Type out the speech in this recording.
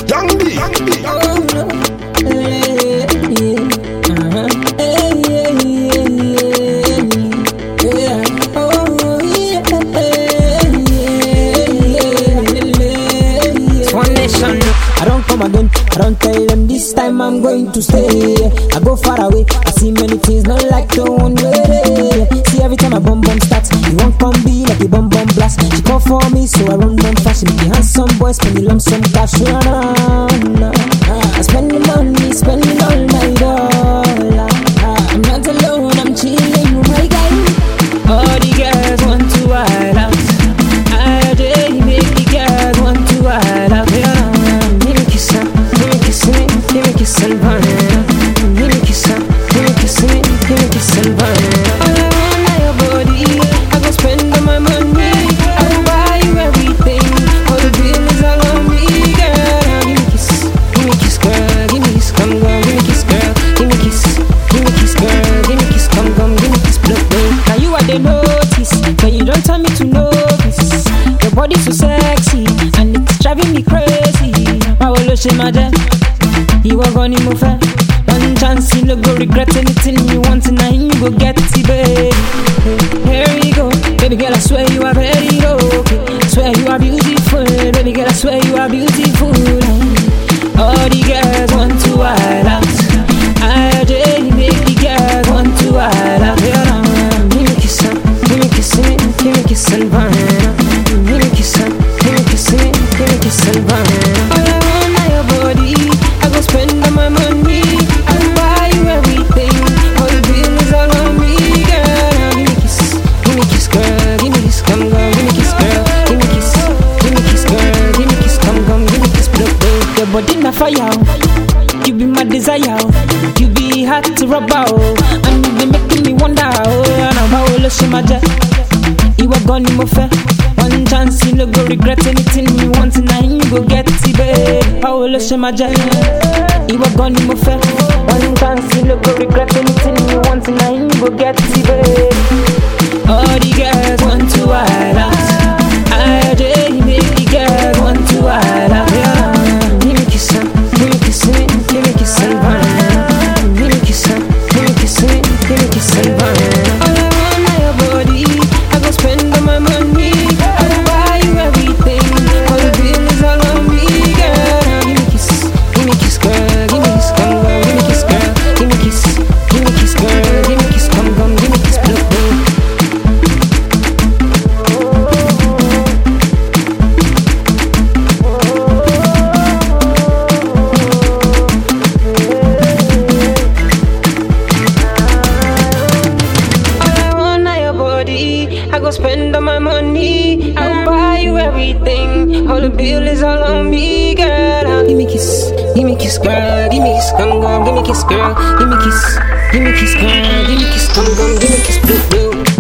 Young D. Oh no. Hey, yeah. Hey, yeah, yeah, yeah. Oh yeah. It's one nation. I don't come again. I don't tell them this time I'm going to stay. I go far away. I see many things, not like the one way. See every time I bum starts, you won't come be like a bum blast. She call for me, so I run fast. She make the handsome boy spend the lump sum cash. I spend the money, spend it all night. I'm not alone, I'm chilling with my guy. All the girls want to wild out. I day make the girls want to wild out. Give me kiss, give me kiss, give me kiss and burn. Give me kiss, give me kiss, give me kiss and burn. All I want is your body. I go spend all my money. I go buy you everything. All the bill is all on me, girl. Give me kiss, girl. Give me kiss, come girl. Give me kiss, girl. Give me kiss, girl. Give me kiss, come, give me kiss, blood. Now you are the notice, but you don't tell me to notice. Your body's so sexy, and it's driving me crazy. I will lose my jet. You are gonna move it. One chance, you no go regret anything you want tonight. You go get it, baby. Here we go, baby girl. I swear you are very okay. Swear you are beautiful, baby girl. I swear you are beautiful. All the girls want to wild out. I day make the girls want to wild out. Give me kiss, give me kiss, give me kiss and burn. Give me kiss, give me kiss, give me kiss and burn. All I want is your body. I go spend all my money. I go buy you everything. All the bill is all on me, girl. Give me kiss, girl. Give me kiss, come, girl. Give me kiss, girl. Give me kiss, girl. Give me kiss, come, give me kiss, blood. Your body na fire, you be my desire. You be hard to rub out, and you be making me wonder. Now I will lose my jet. You are gone, you fair. One chance, you no go regret anything you want tonight. You go get it, babe. I will lose my jet. You are gone, you fair. One chance, you no go regret anything you want tonight. You go get it, babe. All the girls want to wild out. I day make the girls want to wild out. Give me kiss, give me kiss, give me kiss and burn. Give me kiss, give me kiss, give me kiss and burn. All I want is your body. I go spend all my money. I go buy you everything. All the bill is all on me, girl. Give me kiss, girl. Give me kiss, come, girl. Give me kiss, girl. Give me kiss, girl. Give me kiss, come, give me kiss, blood. I go spend all my money. I go buy you everything. All the bill is all on me, girl. Give me kiss, girl. Give me kiss, come, girl. Give me kiss, girl. Give me kiss, girl. Give me kiss, come, give me kiss, blood.